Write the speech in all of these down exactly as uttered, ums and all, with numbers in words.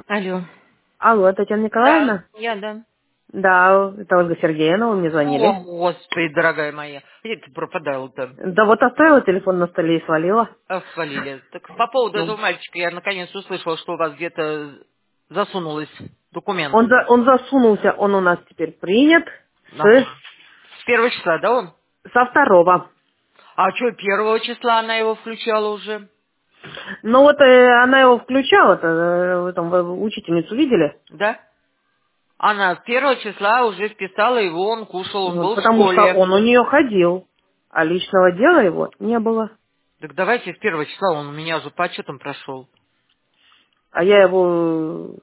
Алло. Алло, Татьяна Да, Николаевна? я, да. Да, это Ольга Сергеевна, вы мне О, звонили. господи, дорогая моя. Где ты пропадала-то? Да вот оставила телефон на столе и свалила. А, свалили. Так по поводу этого Ну, мальчика я наконец услышала, что у вас где-то засунулась документ. он, за, он засунулся, он у нас теперь принят с, Ага. С первого числа, да, он? со второго. А что, первого числа она его включала уже? Ну вот э, она его включала-то, э, вы там вы учительницу видели? Да? Она с первого числа уже вписала его, он кушал, он Ну, был в потому что школе. он у нее ходил, а личного дела его не было. Так давайте с первого числа, он у меня уже по отчетам прошел. А я его,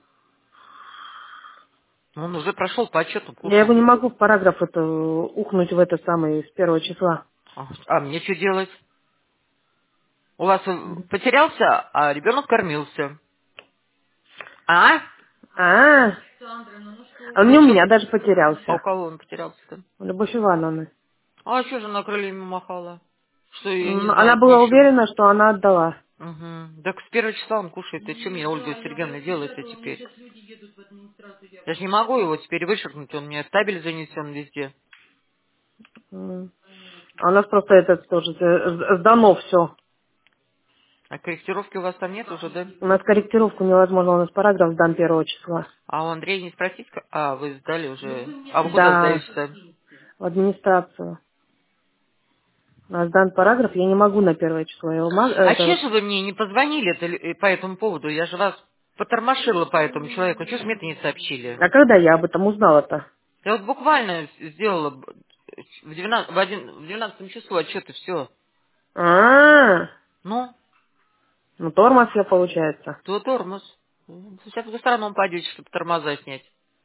Он уже прошел по отчетам, я кушал. его не могу в параграф это ухнуть в это самое с первого числа. А а мне что делать? У вас э, потерялся, а ребенок кормился. А? А, он Ну не у что? меня даже А у потерялся. кого он потерялся-то? У Любовь Ивановны. А что же она крыльями махала? Что я не М, Она знаю была ничего. уверена, что она отдала. Угу. Так с первого числа он кушает. И что мне Ольга Сергеевна делает-то теперь? Я же не могу его теперь вышагнуть, он мне стабель занесен везде. М. А у нас просто это тоже э, сдано все. А корректировки у вас там нет уже, да? У нас корректировку невозможно, у нас параграф сдан первого числа. А у Андрея не спросить? как- А, вы сдали уже. А вы куда Да, сдаете-то? в администрацию. У нас дан параграф, я не могу на первое число. Я его ма- А это че вот. же вы мне не позвонили-то э, по этому поводу? Я же вас потормошила по этому человеку. Чего же мне это не сообщили? А когда я об этом узнала-то? Я вот буквально сделала б- в двенадцатом, в один- в двенадцатом часу отчет и все. А, Ну, ну тормоз я получается. то тормоз. Сейчас в гастроном пойдете, чтобы тормоза снять.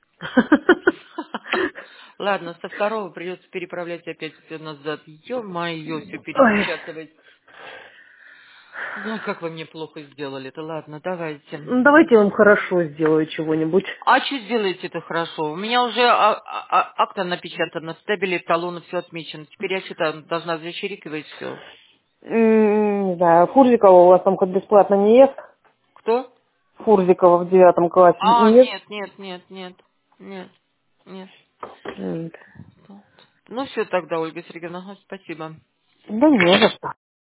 Ладно, со второго придется переправлять опять все назад. Ё-моё, все Ой, перепечатывать. Ну, как вы мне плохо сделали. Это ладно, давайте. ну давайте я вам хорошо сделаю чего-нибудь. А что сделаете это хорошо? У меня уже а- а- а- акта напечатана, стебели, талоны, все отмечено. Теперь я что-то должна зачерикивать все. М, Не знаю, Фурзикова у вас там хоть бесплатно не ест? Кто? Фурзикова в девятом классе А, не ест? нет, нет, нет, нет, нет, нет. М, Ну все тогда, Ольга Сергеевна, ага, спасибо. Да не за что.